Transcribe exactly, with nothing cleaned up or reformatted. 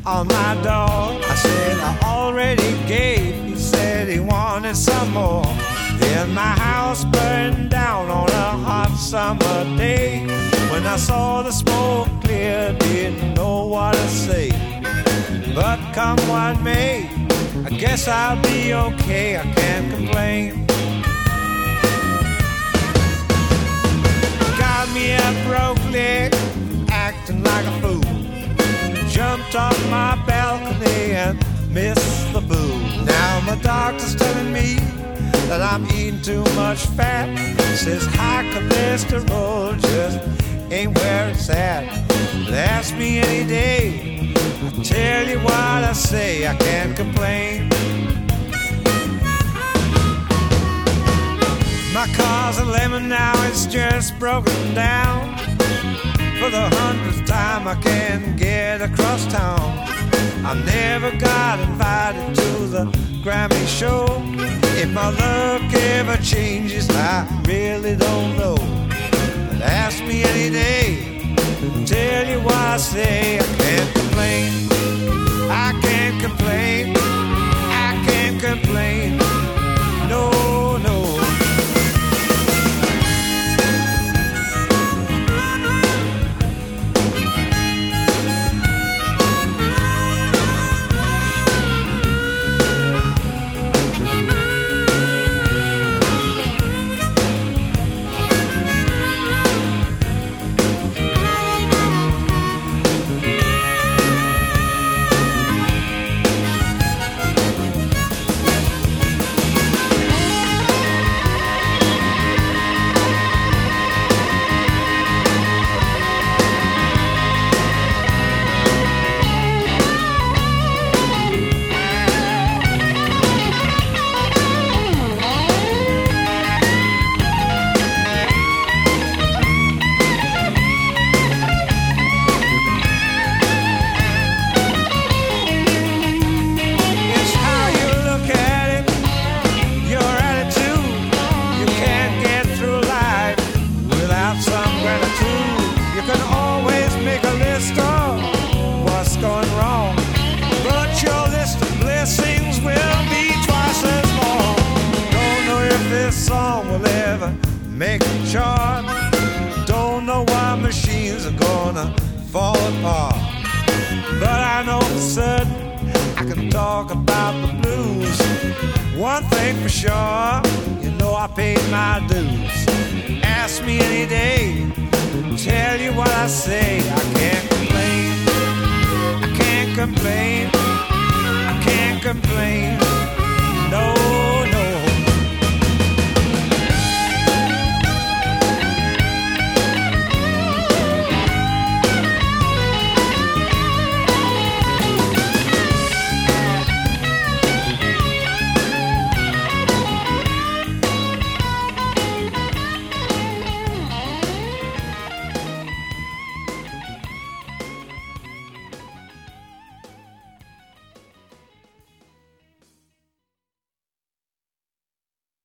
on my door. I said I already gave. He said he wanted some more. Then my house burned down on a hot summer day. When I saw the smoke clear, didn't know what to say. But come what may, I guess I'll be okay, I can't complain. Got me a broke leg, acting like a fool. Jumped off my balcony and missed the boo. Now my doctor's telling me that I'm eating too much fat. Says high cholesterol just ain't where it's at. But ask me any day, I'll tell you what I say, I can't complain. My car's a lemon now, it's just broken down. For the hundredth time I can't get across town. I never got invited to the Grammy show. If my luck ever changes, I really don't know. But ask me any day, tell you what I say, I can't complain. I can't complain. I can't complain. No, no. Make a chart. Don't know why machines are gonna fall apart. But I know for certain I can talk about the blues. One thing for sure, you know I paid my dues. Ask me any day, tell you what I say, I can't complain. I can't complain. I can't complain. No.